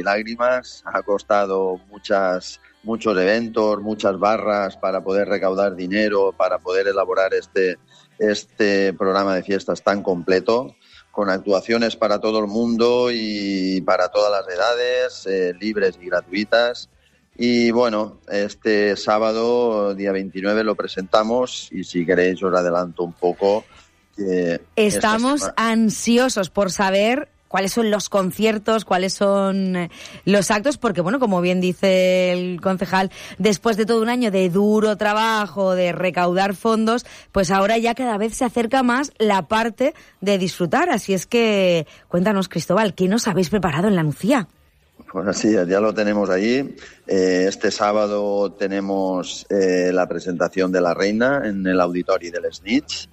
lágrimas, ha costado muchos eventos, muchas barras para poder recaudar dinero, para poder elaborar este programa de fiestas tan completo, con actuaciones para todo el mundo y para todas las edades, libres y gratuitas. Y bueno, este sábado, día 29, lo presentamos y si queréis os adelanto un poco. Estamos ansiosos por saber cuáles son los conciertos, cuáles son los actos, porque bueno, como bien dice el concejal, después de todo un año de duro trabajo, de recaudar fondos, pues ahora ya cada vez se acerca más la parte de disfrutar. Así es que cuéntanos, Cristóbal, ¿qué nos habéis preparado en la Nucía? Pues así, ya lo tenemos ahí. Este sábado tenemos la presentación de la reina en el Auditori del Snitch,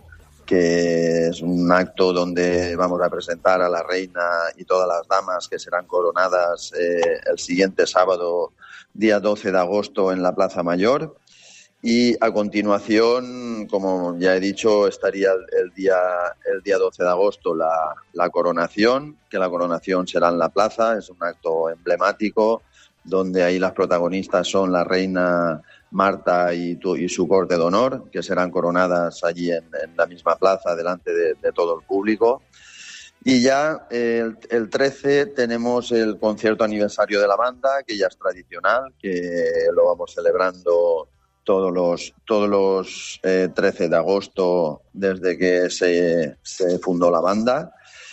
que es un acto donde vamos a presentar a la reina y todas las damas que serán coronadas el siguiente sábado, día 12 de agosto, en la Plaza Mayor. Y a continuación, como ya he dicho, estaría el día 12 de agosto la coronación, que la coronación será en la plaza. Es un acto emblemático donde ahí las protagonistas son la reina Marta y su corte de honor, que serán coronadas allí en la misma plaza delante de todo el público. Y ya el 13 tenemos el concierto aniversario de la banda, que ya es tradicional, que lo vamos celebrando todos los 13 de agosto desde que se fundó la banda.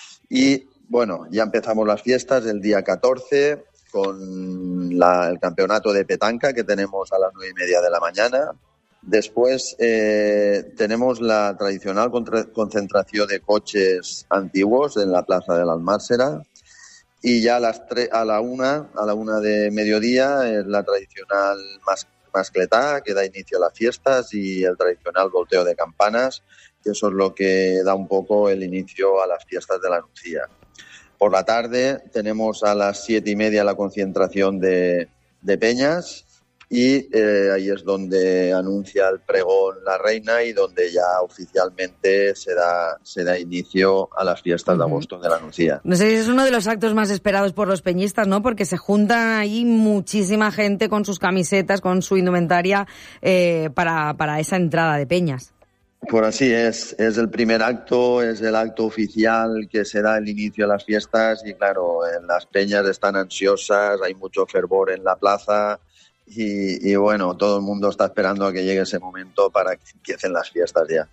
Y bueno, ya empezamos las fiestas el día 14 con el campeonato de petanca que tenemos a las 9:30 de la mañana. Después tenemos la tradicional concentración de coches antiguos en la Plaza de la Almársera. Y ya a la una de mediodía es la tradicional mascletá, que da inicio a las fiestas, y el tradicional volteo de campanas, que eso es lo que da un poco el inicio a las fiestas de la Nucía. Por la tarde tenemos a las 7:30 la concentración de peñas y ahí es donde anuncia el pregón la reina y donde ya oficialmente se da inicio a las fiestas de agosto de la Nucía. No sé si es uno de los actos más esperados por los peñistas, ¿no? Porque se juntan ahí muchísima gente con sus camisetas, con su indumentaria para esa entrada de peñas. Pues así es el primer acto, es el acto oficial que se da el inicio a las fiestas y claro, las peñas están ansiosas, hay mucho fervor en la plaza y bueno, todo el mundo está esperando a que llegue ese momento para que empiecen las fiestas ya.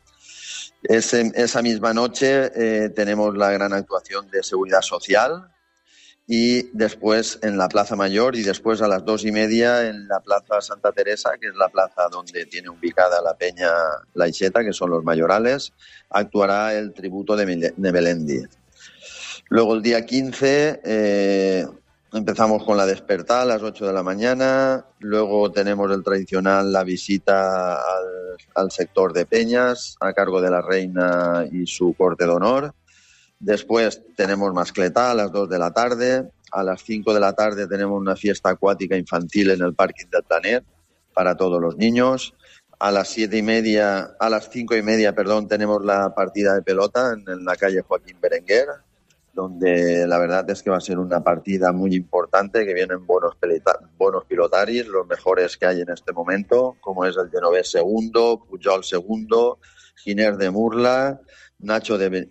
Esa misma noche tenemos la gran actuación de seguridad social y después en la Plaza Mayor y después a las 2:30 en la Plaza Santa Teresa, que es la plaza donde tiene ubicada la Peña La Ixeta, que son los mayorales, actuará el tributo de Melendi. Luego el día 15 empezamos con la despertar a las 8 de la mañana, luego tenemos el tradicional la visita al sector de peñas a cargo de la reina y su corte de honor. Después tenemos mascletá a las 2 de la tarde. A las 5 de la tarde tenemos una fiesta acuática infantil en el Parking del Planet para todos los niños. A las 5:30, tenemos la partida de pelota en la calle Joaquín Berenguer, donde la verdad es que va a ser una partida muy importante, que vienen buenos pilotaris, los mejores que hay en este momento, como es el Genovés segundo, Pujol segundo, Giner de Murla, Nacho de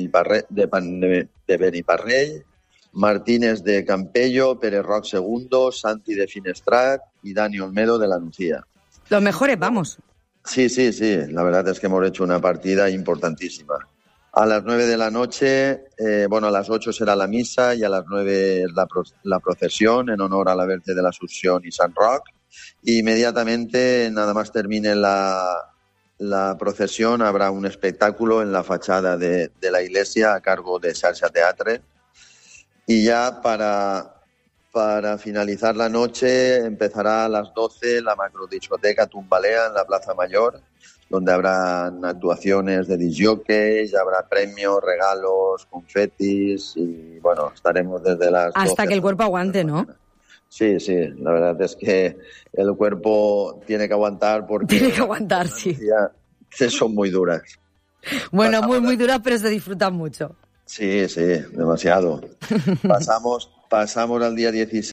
Beniparrell, Martínez de Campello, Pérez Roc segundo, Santi de Finestrat y Dani Olmedo de la Nucía. Los mejores, vamos. Sí, la verdad es que hemos hecho una partida importantísima. A las 9 de la noche, a las 8 será la misa y a las 9 la procesión en honor a la Verge de la Asunción y San Roc. Y inmediatamente, nada más termine la procesión, habrá un espectáculo en la fachada de la iglesia a cargo de Xarxa Teatre. Y ya para finalizar la noche empezará a las 12 la macrodiscoteca Tumbalea en la Plaza Mayor, donde habrán actuaciones de discjockeys, habrá premios, regalos, confetis y bueno, estaremos desde las 12 hasta que el cuerpo aguante, ¿no? Sí, la verdad es que el cuerpo tiene que aguantar porque... Tiene que aguantar, sí. Son muy duras. Bueno, muy duras, pero se disfrutan mucho. Sí, demasiado. Pasamos al día 16